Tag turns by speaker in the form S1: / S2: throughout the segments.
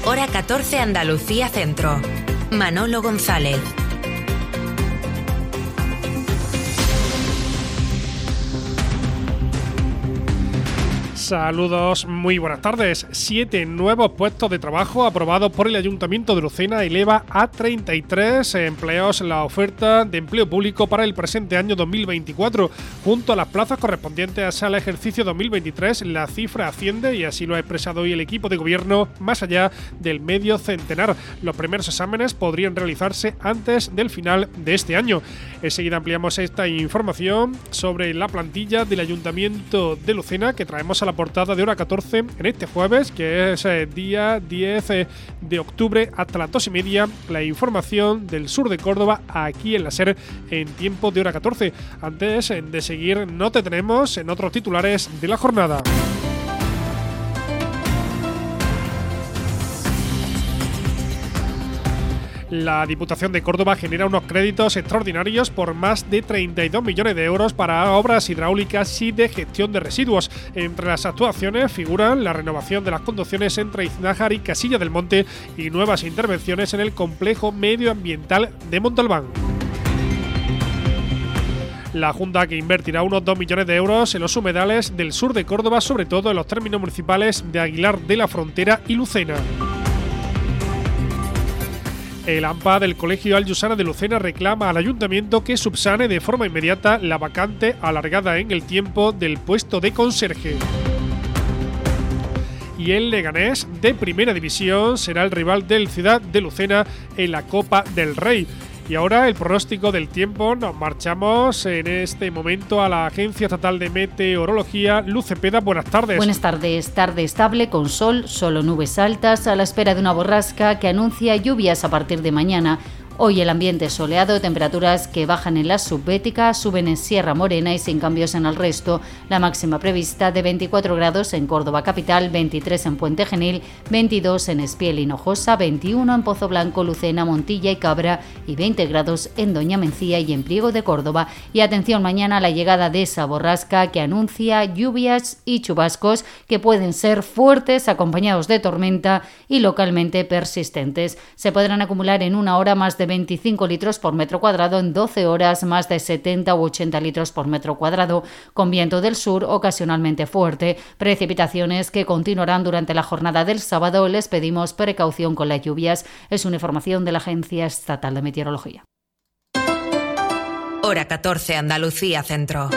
S1: Hora 14 Andalucía Centro. Manolo González.
S2: Saludos, muy buenas tardes. 7 nuevos puestos de trabajo aprobados por el Ayuntamiento de Lucena eleva a 33 empleos la oferta de empleo público para el presente año 2024. Junto a las plazas correspondientes al ejercicio 2023, la cifra asciende, y así lo ha expresado hoy el equipo de gobierno, más allá del medio centenar. Los primeros exámenes podrían realizarse antes del final de este año. Enseguida ampliamos esta información sobre la plantilla del Ayuntamiento de Lucena que traemos a la portada de Hora 14 en este jueves, que es día 10 de octubre, hasta las 2:30, la información del sur de Córdoba aquí en la SER en tiempo de Hora 14. Antes de seguir, no te tenemos en otros titulares de la jornada. La Diputación de Córdoba genera unos créditos extraordinarios por más de 32 millones de euros para obras hidráulicas y de gestión de residuos. Entre las actuaciones figuran la renovación de las conducciones entre Iznájar y Casilla del Monte y nuevas intervenciones en el complejo medioambiental de Montalbán. La Junta, que invertirá unos 2 millones de euros en los humedales del sur de Córdoba, sobre todo en los términos municipales de Aguilar de la Frontera y Lucena. El AMPA del Colegio Al-Yusana de Lucena reclama al Ayuntamiento que subsane de forma inmediata la vacante alargada en el tiempo del puesto de conserje. Y el Leganés, de Primera División, será el rival del Ciudad de Lucena en la Copa del Rey. Y ahora el pronóstico del tiempo. Nos marchamos en este momento a la Agencia Estatal de Meteorología. Luz Cepeda, buenas tardes.
S3: Buenas tardes. Tarde estable con sol, solo nubes altas, a la espera de una borrasca que anuncia lluvias a partir de mañana. Hoy el ambiente es soleado, temperaturas que bajan en la subbética, suben en Sierra Morena y sin cambios en el resto. La máxima prevista de 24 grados en Córdoba capital, 23 en Puente Genil, 22 en Espiel y Hinojosa, 21 en Pozo Blanco, Lucena, Montilla y Cabra y 20 grados en Doña Mencía y en Priego de Córdoba. Y atención mañana a la llegada de esa borrasca que anuncia lluvias y chubascos que pueden ser fuertes, acompañados de tormenta y localmente persistentes. Se podrán acumular en una hora más de 25 litros por metro cuadrado, en 12 horas más de 70 u 80 litros por metro cuadrado, con viento del sur ocasionalmente fuerte. Precipitaciones que continuarán durante la jornada del sábado. Les pedimos precaución con las lluvias. Es una información de la Agencia Estatal de Meteorología.
S1: Hora 14 Andalucía Centro.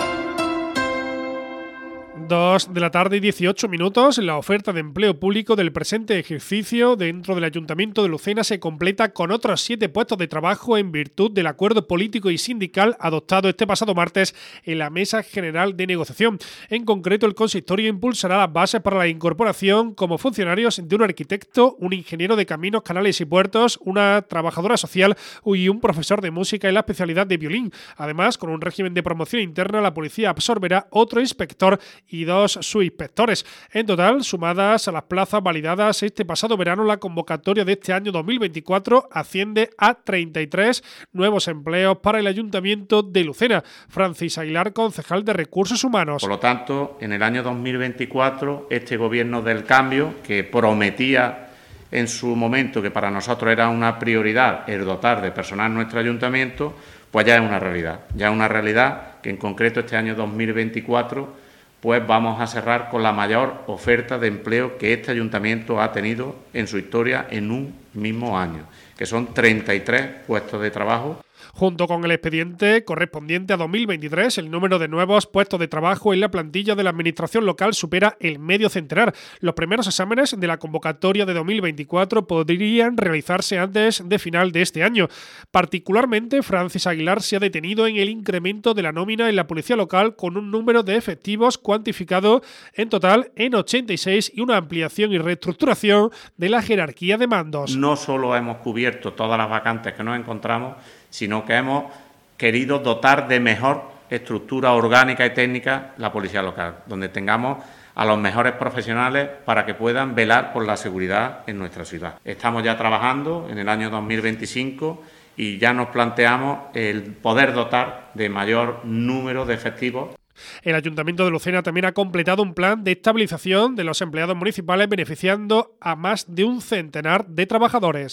S2: 2 de la tarde y 18 minutos. La oferta de empleo público del presente ejercicio dentro del Ayuntamiento de Lucena se completa con otros 7 puestos de trabajo en virtud del acuerdo político y sindical adoptado este pasado martes en la Mesa General de Negociación. En concreto, el consistorio impulsará las bases para la incorporación como funcionarios de un arquitecto, un ingeniero de caminos, canales y puertos, una trabajadora social y un profesor de música en la especialidad de violín. Además, con un régimen de promoción interna, la policía absorberá otro inspector y 2 subinspectores. En total, sumadas a las plazas validadas este pasado verano, la convocatoria de este año 2024 asciende a 33 nuevos empleos para el Ayuntamiento de Lucena. Francis Aguilar, concejal de Recursos Humanos.
S4: Por lo tanto, en el año 2024, este Gobierno del Cambio, que prometía en su momento que para nosotros era una prioridad el dotar de personal nuestro ayuntamiento, pues ya es una realidad. Ya es una realidad que en concreto este año 2024 pues vamos a cerrar con la mayor oferta de empleo que este ayuntamiento ha tenido en su historia en un mismo año, que son 33 puestos de trabajo.
S2: Junto con el expediente correspondiente a 2023, el número de nuevos puestos de trabajo en la plantilla de la Administración local supera el medio centenar. Los primeros exámenes de la convocatoria de 2024 podrían realizarse antes de final de este año. Particularmente, Francis Aguilar se ha detenido en el incremento de la nómina en la Policía local, con un número de efectivos cuantificado en total en 86 y una ampliación y reestructuración de la jerarquía de mandos.
S4: No solo hemos cubierto todas las vacantes que nos encontramos, sino que hemos querido dotar de mejor estructura orgánica y técnica la policía local, donde tengamos a los mejores profesionales para que puedan velar por la seguridad en nuestra ciudad. Estamos ya trabajando en el año 2025 y ya nos planteamos el poder dotar de mayor número de efectivos.
S2: El Ayuntamiento de Lucena también ha completado un plan de estabilización de los empleados municipales beneficiando a más de un centenar de trabajadores.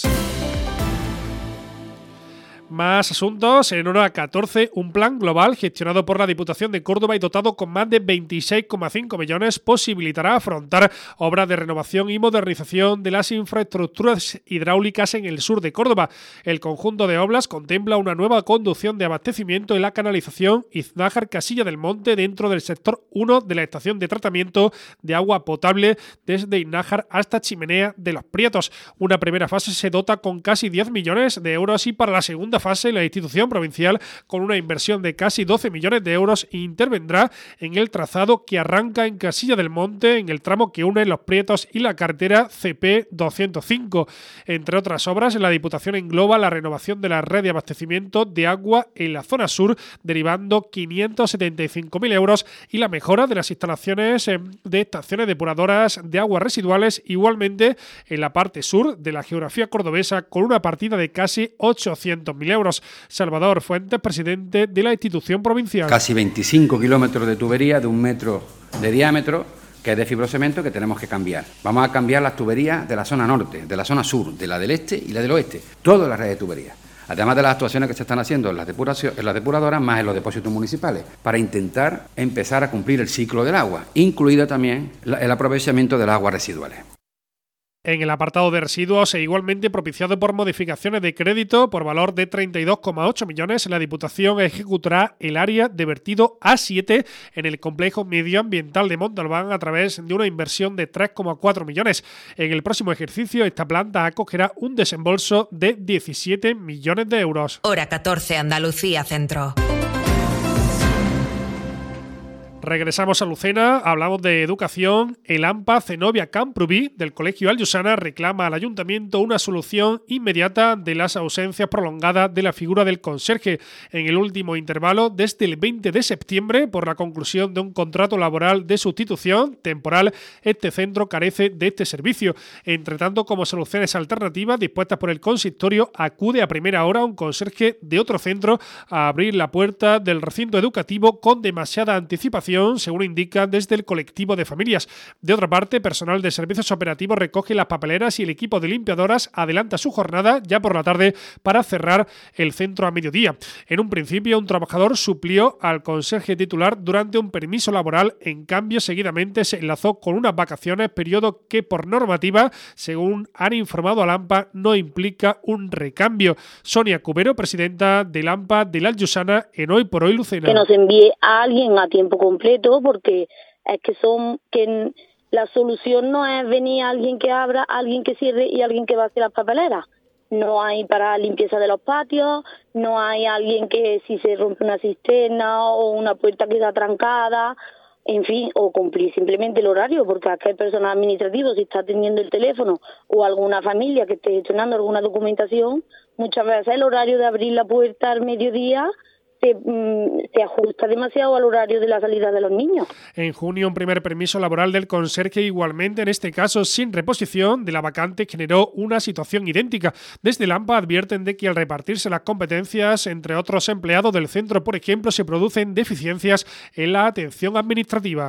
S2: Más asuntos. En hora 14, un plan global gestionado por la Diputación de Córdoba y dotado con más de 26,5 millones posibilitará afrontar obras de renovación y modernización de las infraestructuras hidráulicas en el sur de Córdoba. El conjunto de obras contempla una nueva conducción de abastecimiento en la canalización Iznájar-Casilla del Monte dentro del sector 1 de la estación de tratamiento de agua potable desde Iznájar hasta Chimenea de los Prietos. Una primera fase se dota con casi 10 millones de euros y para la segunda fase la institución provincial, con una inversión de casi 12 millones de euros, intervendrá en el trazado que arranca en Casilla del Monte en el tramo que une Los Prietos y la carretera CP 205. Entre otras obras, la Diputación engloba la renovación de la red de abastecimiento de agua en la zona sur, derivando 575.000 euros, y la mejora de las instalaciones de estaciones depuradoras de aguas residuales, igualmente en la parte sur de la geografía cordobesa, con una partida de casi 800.000 euros. Salvador Fuentes, presidente de la institución provincial.
S5: Casi 25 kilómetros de tubería de 1 metro de diámetro, que es de fibrocemento, que tenemos que cambiar. Vamos a cambiar las tuberías de la zona norte, de la zona sur, de la del este y la del oeste. Todas las redes de tuberías. Además de las actuaciones que se están haciendo en las depuradoras, más en los depósitos municipales, para intentar empezar a cumplir el ciclo del agua, incluido también el aprovechamiento de las aguas residuales.
S2: En el apartado de residuos e igualmente propiciado por modificaciones de crédito por valor de 32,8 millones, la Diputación ejecutará el área de vertido A7 en el complejo medioambiental de Montalbán a través de una inversión de 3,4 millones. En el próximo ejercicio, esta planta acogerá un desembolso de 17 millones de euros.
S1: Hora 14, Andalucía Centro.
S2: Regresamos a Lucena, hablamos de educación. El AMPA Zenobia Camprubí del Colegio Al-Yusana reclama al Ayuntamiento una solución inmediata de las ausencias prolongadas de la figura del conserje. En el último intervalo, desde el 20 de septiembre, por la conclusión de un contrato laboral de sustitución temporal, este centro carece de este servicio. Entre tanto, como soluciones alternativas dispuestas por el consistorio, acude a primera hora un conserje de otro centro a abrir la puerta del recinto educativo con demasiada anticipación, según indica desde el colectivo de familias. De otra parte, personal de servicios operativos recoge las papeleras y el equipo de limpiadoras adelanta su jornada ya por la tarde para cerrar el centro a mediodía. En un principio, un trabajador suplió al conserje titular durante un permiso laboral. En cambio, seguidamente se enlazó con unas vacaciones, periodo que por normativa, según han informado al AMPA, no implica un recambio. Sonia Cubero, presidenta del AMPA del Al-Yusana, en Hoy por Hoy Lucena.
S6: Que nos envíe a alguien a tiempo completo, porque es que la solución no es venir a alguien que abra, alguien que cierre y alguien que va a hacer las papeleras. No hay para limpieza de los patios, no hay alguien que si se rompe una cisterna o una puerta queda trancada, en fin, o cumplir simplemente el horario, porque aquí hay personal administrativo, si está atendiendo el teléfono, o alguna familia que esté gestionando alguna documentación, muchas veces el horario de abrir la puerta al mediodía se ajusta demasiado al horario de la salida de los niños.
S2: En junio, un primer permiso laboral del conserje, igualmente en este caso sin reposición de la vacante, generó una situación idéntica. Desde el AMPA advierten de que al repartirse las competencias entre otros empleados del centro, por ejemplo, se producen deficiencias en la atención administrativa.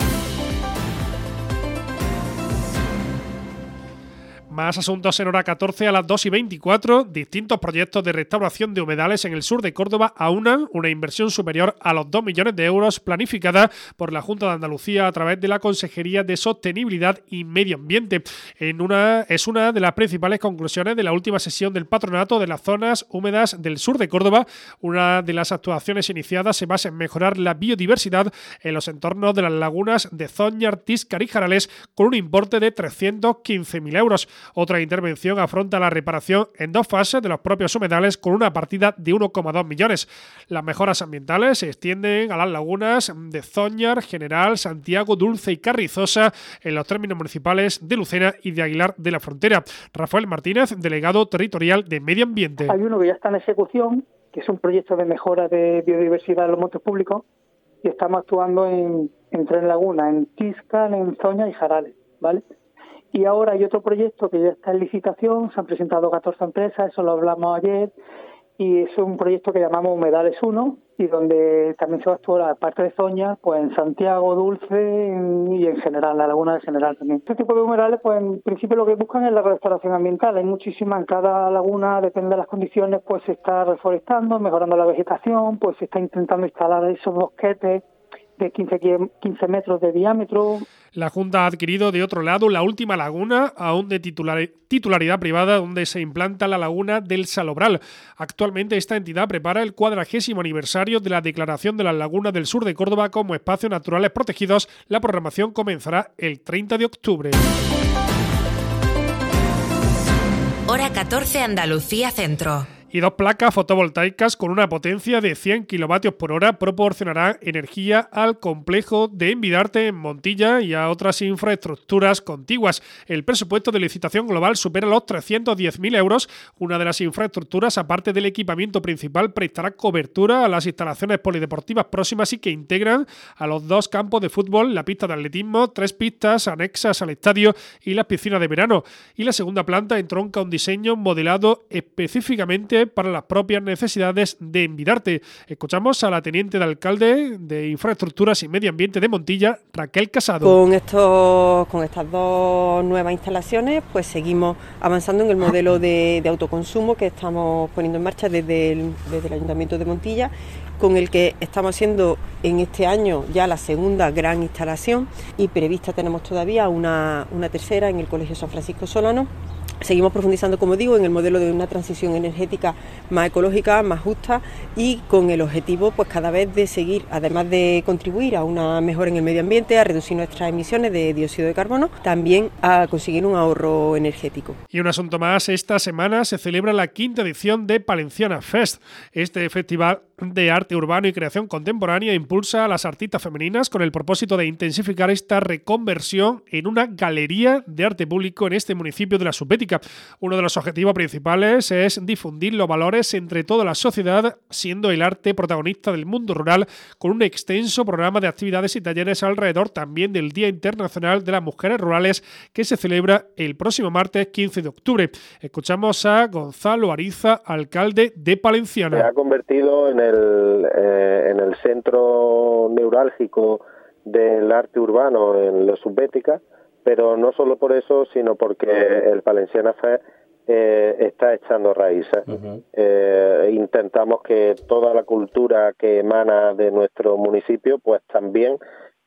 S2: Más asuntos en hora 14 a las 2:24. Distintos proyectos de restauración de humedales en el sur de Córdoba aunan una inversión superior a los 2 millones de euros planificada por la Junta de Andalucía a través de la Consejería de Sostenibilidad y Medio Ambiente. Es una de las principales conclusiones de la última sesión del Patronato de las Zonas Húmedas del sur de Córdoba. Una de las actuaciones iniciadas se basa en mejorar la biodiversidad en los entornos de las lagunas de Zóñar, Tíscar y Jarales con un importe de 315.000 euros. Otra intervención afronta la reparación en 2 fases de los propios humedales con una partida de 1,2 millones. Las mejoras ambientales se extienden a las lagunas de Zóñar, General, Santiago, Dulce y Carrizosa en los términos municipales de Lucena y de Aguilar de la Frontera. Rafael Martínez, delegado territorial de Medio Ambiente.
S7: Hay uno que ya está en ejecución, que es un proyecto de mejora de biodiversidad de los montes públicos, y estamos actuando en 3 lagunas, en Tíscar, en Zóñar y Jarales, ¿vale? Y ahora hay otro proyecto que ya está en licitación, se han presentado 14 empresas, eso lo hablamos ayer, y es un proyecto que llamamos Humedales 1 y donde también se va a actuar la parte de Zoña, pues en Santiago, Dulce y en general, la laguna de general también. Este tipo de humedales, pues en principio lo que buscan es la restauración ambiental. Hay muchísimas, en cada laguna, depende de las condiciones, pues se está reforestando, mejorando la vegetación, pues se está intentando instalar esos bosquetes de 15 metros de diámetro.
S2: La Junta ha adquirido de otro lado la última laguna, aún de titularidad privada, donde se implanta la laguna del Salobral. Actualmente esta entidad prepara el 40º aniversario de la declaración de las lagunas del sur de Córdoba como espacios naturales protegidos. La programación comenzará el 30 de octubre.
S1: Hora 14, Andalucía Centro.
S2: Y 2 placas fotovoltaicas con una potencia de 100 kilovatios por hora proporcionarán energía al complejo de Envidarte en Montilla y a otras infraestructuras contiguas. El presupuesto de licitación global supera los 310.000 euros. Una de las infraestructuras, aparte del equipamiento principal, prestará cobertura a las instalaciones polideportivas próximas y que integran a los 2 campos de fútbol, la pista de atletismo, 3 pistas anexas al estadio y las piscinas de verano. Y la segunda planta entronca un diseño modelado específicamente para las propias necesidades de Envidarte. Escuchamos a la teniente de alcalde de Infraestructuras y Medio Ambiente de Montilla, Raquel Casado.
S8: Con estas 2 nuevas instalaciones, pues seguimos avanzando en el modelo de autoconsumo que estamos poniendo en marcha desde el Ayuntamiento de Montilla, con el que estamos haciendo en este año ya la segunda gran instalación y prevista tenemos todavía una tercera en el Colegio San Francisco Solano. Seguimos profundizando, como digo, en el modelo de una transición energética más ecológica, más justa y con el objetivo pues cada vez de seguir, además de contribuir a una mejora en el medio ambiente, a reducir nuestras emisiones de dióxido de carbono, también a conseguir un ahorro energético.
S2: Y un asunto más, esta semana se celebra la 5ª edición de Palenciana Fest. Este festival de arte urbano y creación contemporánea impulsa a las artistas femeninas con el propósito de intensificar esta reconversión en una galería de arte público en este municipio de la Subbética. Uno de los objetivos principales es difundir los valores entre toda la sociedad, siendo el arte protagonista del mundo rural, con un extenso programa de actividades y talleres alrededor también del Día Internacional de las Mujeres Rurales, que se celebra el próximo martes 15 de octubre. Escuchamos a Gonzalo Ariza, alcalde de Palenciana.
S9: Se ha convertido en el centro neurálgico del arte urbano en la Subbética, pero no solo por eso, sino porque el Palenciana Fest está echando raíces. Intentamos que toda la cultura que emana de nuestro municipio pues también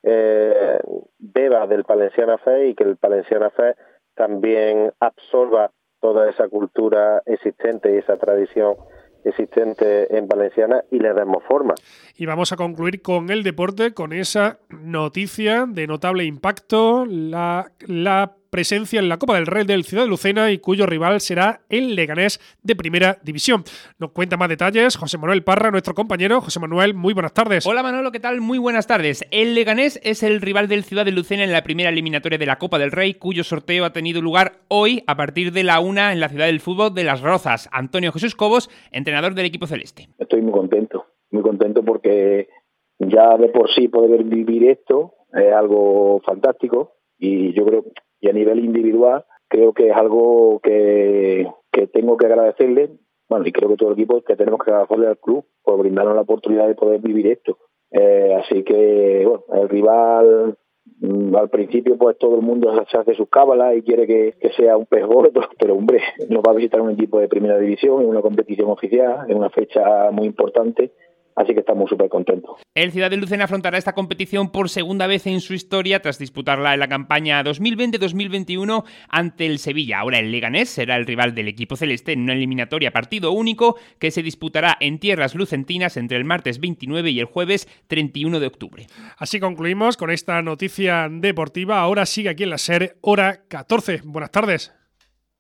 S9: beba del Palenciana Fest y que el Palenciana Fest también absorba toda esa cultura existente y esa tradición existente en Valenciana y le demos forma.
S2: Y vamos a concluir con el deporte, con esa noticia de notable impacto, la presencia en la Copa del Rey del Ciudad de Lucena y cuyo rival será el Leganés de Primera División. Nos cuenta más detalles José Manuel Parra, nuestro compañero. José Manuel, muy buenas tardes.
S10: Hola Manolo, ¿qué tal? Muy buenas tardes. El Leganés es el rival del Ciudad de Lucena en la primera eliminatoria de la Copa del Rey, cuyo sorteo ha tenido lugar hoy a partir de la 1 en la Ciudad del Fútbol de Las Rozas. Antonio Jesús Cobos, entrenador del equipo celeste.
S11: Estoy muy contento porque ya de por sí poder vivir esto es algo fantástico y yo creo, y a nivel individual, creo que es algo que tengo que agradecerle, bueno, y creo que todo el equipo, que tenemos que agradecerle al club por brindarnos la oportunidad de poder vivir esto. Así que, bueno, el rival, al principio, pues todo el mundo se hace sus cábalas y quiere que sea un pez gordo, pero hombre, nos va a visitar un equipo de primera división en una competición oficial, en una fecha muy importante. Así que estamos súper contentos.
S10: El Ciudad de Lucena afrontará esta competición por segunda vez en su historia tras disputarla en la campaña 2020-2021 ante el Sevilla. Ahora el Leganés será el rival del equipo celeste en una eliminatoria partido único que se disputará en tierras lucentinas entre el martes 29 y el jueves 31 de octubre.
S2: Así concluimos con esta noticia deportiva. Ahora sigue aquí en la SER, hora 14. Buenas tardes.